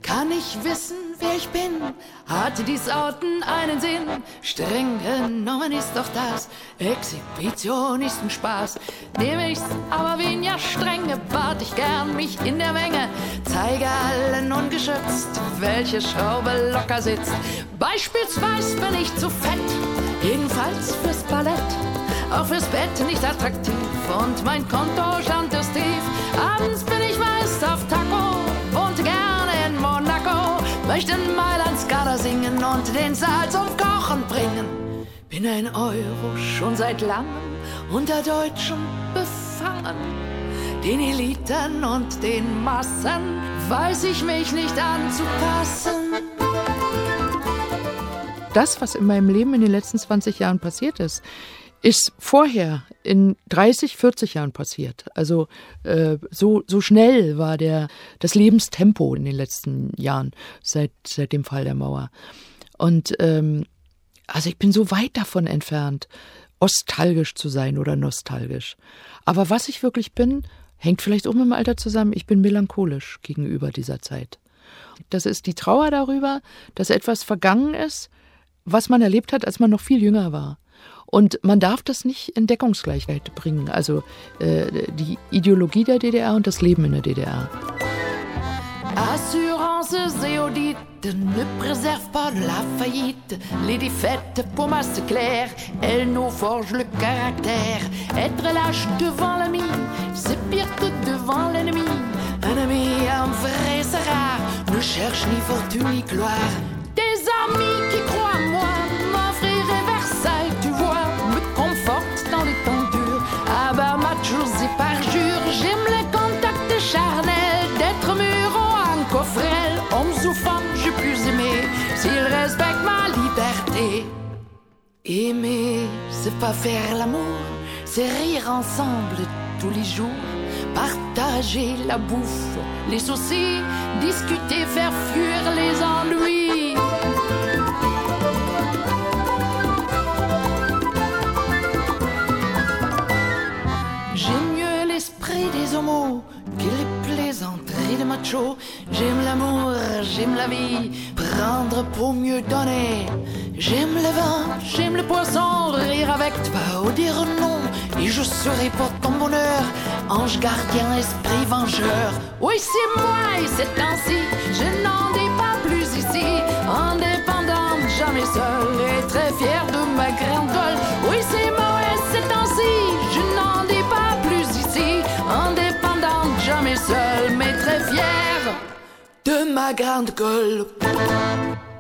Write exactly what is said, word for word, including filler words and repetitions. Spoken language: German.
Kann ich wissen, wer ich bin? Hatte dies Outen einen Sinn? Streng genommen ist doch das Exhibitionisterspaß. Nehme ich's aber weniger strenge, wart ich gern mich in der Menge. Zeige allen ungeschützt, welche Schraube locker sitzt. Beispielsweise bin ich zu fett, jedenfalls fürs Ballett. Auch fürs Bett nicht attraktiv und mein Kontostand ist tief. Abends bin ich meist auf Taco und gerne in Monaco. Möchte in Mailand Scala singen und den Saal zum Kochen bringen. Bin ein Euro schon seit langem unter Deutschen befangen. Den Eliten und den Massen weiß ich mich nicht anzupassen. Das, was in meinem Leben in den letzten zwanzig Jahren passiert ist, ist vorher in dreißig, vierzig Jahren passiert. Also äh, so so schnell war der das Lebenstempo in den letzten Jahren seit seit dem Fall der Mauer. Und ähm, also ich bin so weit davon entfernt, ostalgisch zu sein oder nostalgisch. Aber was ich wirklich bin, hängt vielleicht auch mit dem Alter zusammen. Ich bin melancholisch gegenüber dieser Zeit. Das ist die Trauer darüber, dass etwas vergangen ist, was man erlebt hat, als man noch viel jünger war. Und man darf das nicht in Deckungsgleichheit bringen, also äh, die Ideologie der D D R und das Leben in der D D R. Assurances et audits ne préservent pas de la faillite. Les défaites, pour moi c'est clair, elles nous forgent le caractère. Être lâche devant l'ami, c'est pire que devant l'ennemi. Un ami, un vrai, c'est rare, ne cherche ni fortune ni gloire. Des amis qui croient en moi, m'offriraient Versailles, tu vois, me confortent dans les temps durs. Ah bah, jours et parjure, j'aime les contacts charnels, d'être mûr ou un coffrel. Hommes ou femmes, j'ai plus aimé, s'ils respectent ma liberté. Aimer, c'est pas faire l'amour, c'est rire ensemble tous les jours. Partager la bouffe, les soucis, discuter, faire fuir les ennuis. J'aime mieux l'esprit des homos que les plaisanteries de machos. J'aime l'amour, j'aime la vie, prendre pour mieux donner. J'aime le vin, j'aime le poisson, rire avec toi ou dire non. Et je serai pour ton bonheur, ange gardien, esprit vengeur. Oui, c'est moi et c'est ainsi, je n'en dis pas plus ici. Indépendante, jamais seule et très fière de ma grande gueule. Oui, c'est moi et c'est ainsi, je n'en dis pas plus ici. Indépendante, jamais seule, mais très fière de ma grande gueule.